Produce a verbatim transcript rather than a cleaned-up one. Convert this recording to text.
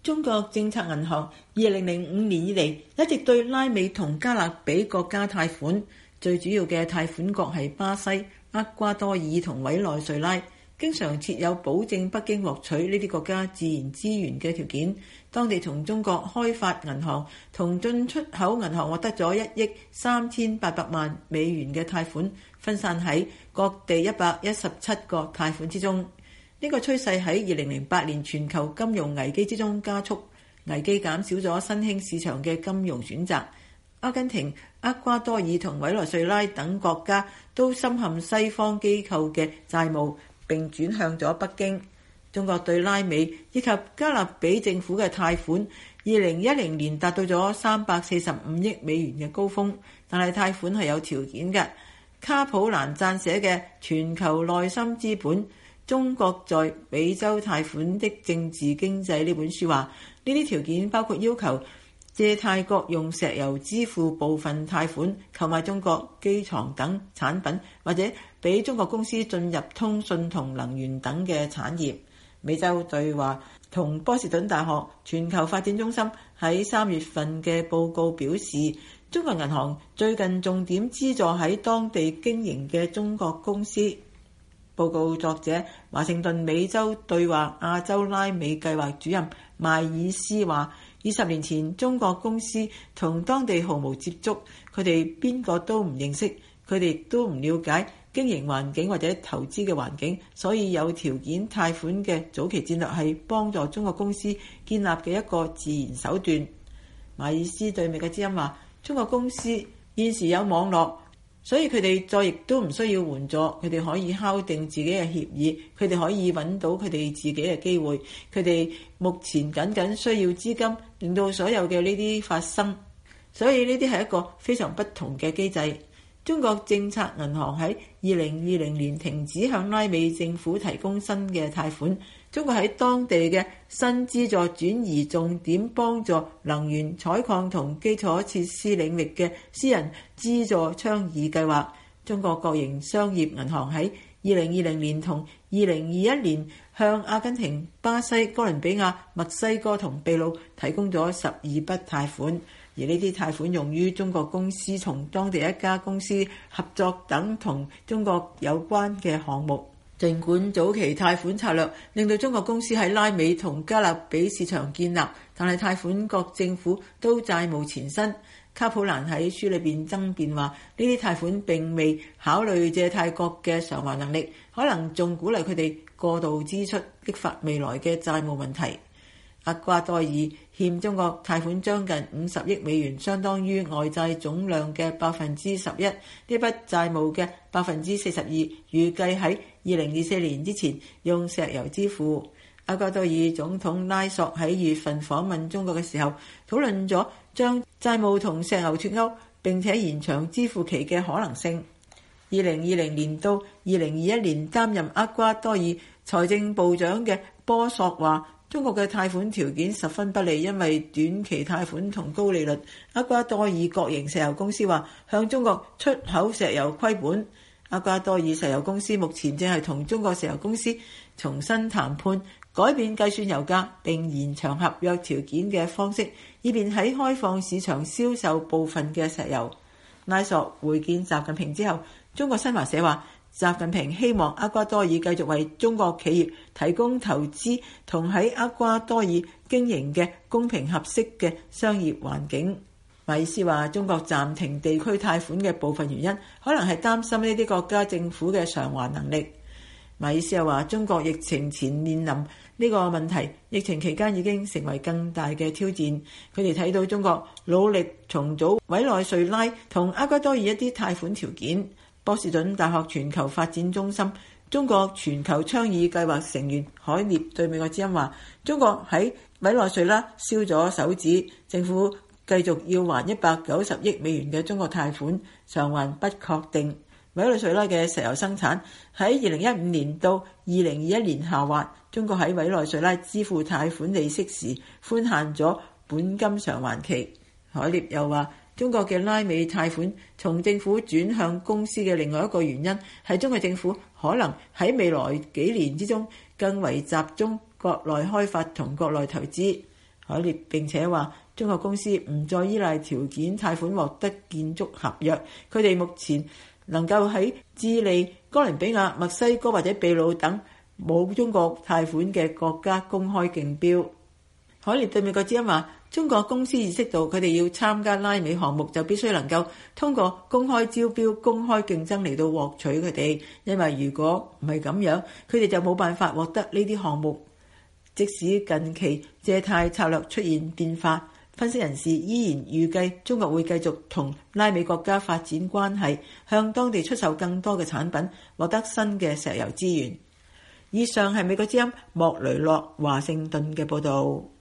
中國政策銀行二零零五年以嚟一直對拉美同加勒比國家貸款，最主要嘅貸款國係巴西、厄瓜多爾同委內瑞拉，經常設有保證北京獲取呢啲國家自然資源嘅條件。當地從中國開發銀行同進出口銀行獲得咗一億三千八百萬美元嘅貸款，分散喺各地一百一十七個貸款之中。呢個趨勢喺二零零八年全球金融危機之中加速，危機減少咗新興市場嘅金融選擇。阿根廷、厄瓜多爾同委內瑞拉等國家都深陷西方機構嘅債務，並轉向咗北京。中國對拉美以及加勒比政府嘅貸款，二零一零年達到咗三百四十五億美元嘅高峰，但係貸款係有條件嘅。卡普蘭撰寫嘅《全球內心資本：中國在美洲貸款的政治經濟》呢本書話，呢啲條件包括要求借貸國用石油支付部分貸款、購買中國機床等產品，或者俾中國公司進入通訊同能源等嘅產業。美洲對話同波士頓大學全球發展中心喺三月份嘅報告表示，中國銀行最近重點資助喺當地經營嘅中國公司。報告作者華盛頓美洲對話亞洲拉美計劃主任邁爾斯話，二十年前中國公司同當地毫無接觸，佢哋邊個都唔認識，佢哋都唔了解經營環境或者投資嘅環境，所以有條件貸款嘅早期戰略係幫助中國公司建立嘅一個自然手段。馬爾斯對美國之音話，中國公司現時有網絡，所以佢哋再亦都唔需要援助，佢哋可以敲定自己嘅協議，佢哋可以揾到佢哋自己嘅機會，佢哋目前僅僅需要資金，令到所有嘅呢啲發生，所以呢啲係一個非常不同嘅機制。中國政策銀行喺二零二零年停止向拉美政府提供新嘅貸款。中國喺當地嘅新資助轉移重點幫助能源、採礦同基礎設施領域嘅私人資助倡議計劃。中國國營商業銀行喺二零二零年同二零二一年向阿根廷、巴西、哥倫比亞、墨西哥同秘魯提供咗十二筆貸款。而呢啲貸款用於中國公司同當地一家公司合作等同中國有關嘅項目。儘管早期貸款策略令到中國公司喺拉美同加勒比市場建立，但係貸款國政府都債務纏身。卡普蘭喺書裏邊爭辯話，呢啲貸款並未考慮借貸國嘅償還能力，可能仲鼓勵佢哋過度支出，激發未來嘅債務問題。厄瓜多爾欠中國貸款將近五十億美元，相當於外債總量嘅百分之十一。呢筆債務嘅百分之四十二預計喺二零二四年之前用石油支付。厄瓜多爾總統拉索喺二月份訪問中國嘅時候，討論咗將債務同石油脫鈎並且延長支付期嘅可能性。二零二零年到二零二一年擔任厄瓜多爾財政部長嘅波索話，中國嘅貸款條件十分不利，因為短期貸款同高利率。厄瓜多爾國營石油公司話向中國出口石油虧本。厄瓜多爾石油公司目前正係同中國石油公司重新談判，改變計算油價並延長合約條件嘅方式，以便喺開放市場銷售部分嘅石油。拉索會見習近平之後，中國新華社話，習近平希望厄瓜多爾繼續為中國企業提供投資同喺厄瓜多爾經營嘅公平合適嘅商業環境。馬爾斯話，中國暫停地區貸款嘅部分原因，可能係擔心呢啲國家政府嘅償還能力。馬爾斯又話，中國疫情前面臨呢個問題，疫情期間已經成為更大嘅挑戰。佢哋睇到中國努力重組委內瑞拉同厄瓜多爾一啲貸款條件。波士頓大學全球發展中心中國全球倡議計劃成員海涅對美國之音話，中國喺委內瑞拉燒咗手指，政府繼續要還一百九十億美元嘅中國貸款，償還不確定。委內瑞拉嘅石油生產喺二零一五年到二零二一年下滑，中國喺委內瑞拉支付貸款利息時寬限咗本金償還期。海涅又話，中國嘅拉美貸款從政府轉向公司嘅另外一個原因係中國政府可能喺未來幾年之中更為集中國內開發同國內投資。 海列並且話，中國公司唔再依賴條件貸款獲得建築合約，佢哋目前能夠喺智利、哥倫比亞、墨西哥或者秘魯等冇中國貸款嘅國家公開競標。海列對美國之音話，中國公司意識到佢哋要參加拉美項目就必須能夠通過公開招標、公開競爭嚟到獲取佢哋，因為如果唔係咁樣，佢哋就冇辦法獲得呢啲項目。即使近期借貸策略出現變化，分析人士依然預計中國會繼續同拉美國家發展關係，向當地出售更多嘅產品，獲得新嘅石油資源。以上係美國之音莫雷諾華盛頓嘅報導。